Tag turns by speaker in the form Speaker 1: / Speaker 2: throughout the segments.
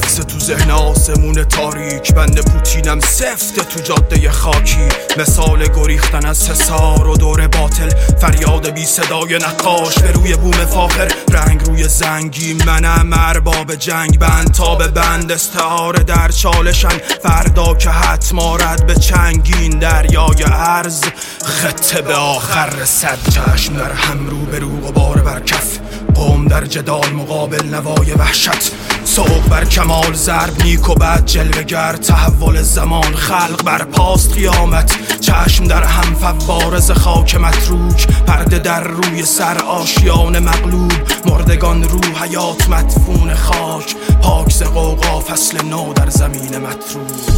Speaker 1: حفظ تو ذهن آسمون تاریک، بند پوتینم سفته تو جاده خاکی. مثال گریختن از حصار و دور باطل، فریاد بی صدای نقاش به روی بوم فاخر. رنگ روی زنگی منم ارباب جنگ، بند تا به بند استعاره در چالشن. فردا که حتما رد به چنگین دریای عرض، خطه به آخر رسد. چشم در هم رو به رو غبار بر کف، قوم در جدال مقابل نوای وحشت. سوق بر کمال ضرب نیک و بد جلوه گر، تحول زمان خلق بر پاست قیامت. چشم در هم فواره ز خاک متروک، پرده در روی سر آشیان مغلوب. مردگان رو حیات مدفون خاک، پاک ز غوغا فصل نو در زمین متروک.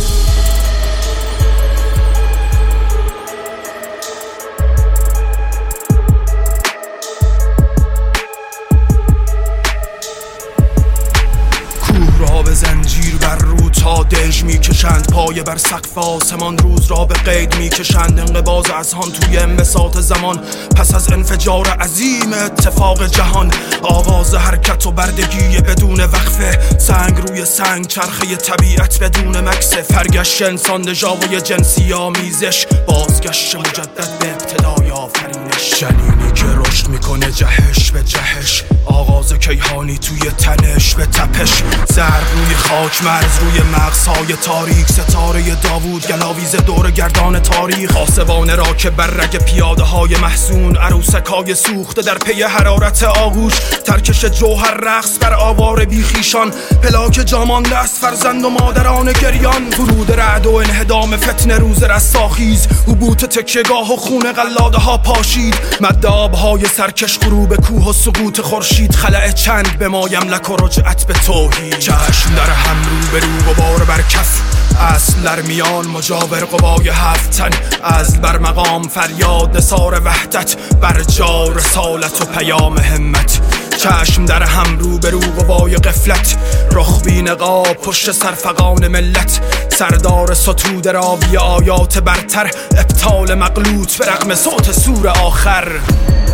Speaker 1: را به زنجیر بر رو تا دژ میکشند، پایه بر سقف آسمان روز را به قید میکشند. انقباض اذهان توی انبساط زمان، پس از انفجار عظیم اتفاق جهان. آغاز حرکت و بردگی بدون وقفه، سنگ روی سنگ چرخه طبیعت بدون مکسه. فرگشت انسان دژاوی جنسی آمیزش، بازگشت مجدد به ابتدای آفرینش. جنینی که رشد میکنه جهش به جهش، آغاز کیهانی توی تنش به تپش. ضرب روی خاک مرز روی مغزهای تاریک، ستاره داوود گلاویز دور گردان تاریخ. آسوانه را که بر رگ پیاده های محزون، عروسکای سوخته در پی حرارت آغوش. ترکش جوهر رقص بر آوار بیخیشان، پلاک جامانده است فرزند و مادران گریان. ورود رعد و انهدام فتنه روز رستاخیز، حبوط تکیه‌گاه و خون قلاده ها پاشید. مدابهای سرکش غروب کوه و سقوط خورشید، خلأ چند به ما یملک و رجعت به توحید. چشم در هم رو به رو غبار بر کف، اصل در میان مجاور قبای هفتن. از بر مقام فریاد نثار وحدت، بر جا رسالت و پیام همت. چشم در هم رو به رو قبای غفلت، رخ بی نقاب پشت سرفغان ملت. سردار ستوده راوی آیات برتر، ابطال مغلوط به رغم صوت سور آخر.